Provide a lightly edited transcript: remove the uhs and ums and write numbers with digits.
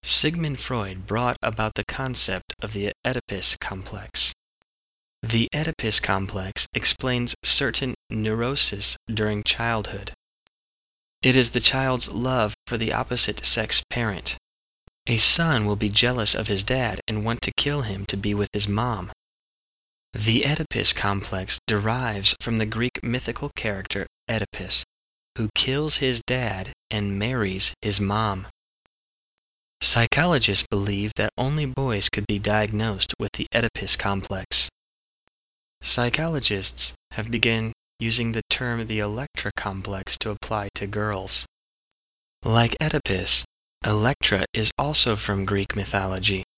Sigmund Freud brought about the concept of the Oedipus complex. The Oedipus complex explains certain neuroses during childhood. It is the child's love for the opposite sex parent. A son will be jealous of his dad and want to kill him to be with his mom. The Oedipus complex derives from the Greek mythical character Oedipus, who kills his dad and marries his mom. Psychologists believe that only boys could be diagnosed with the Oedipus complex. Psychologists have begun using the term the Electra complex to apply to girls. Like Oedipus, Electra is also from Greek mythology.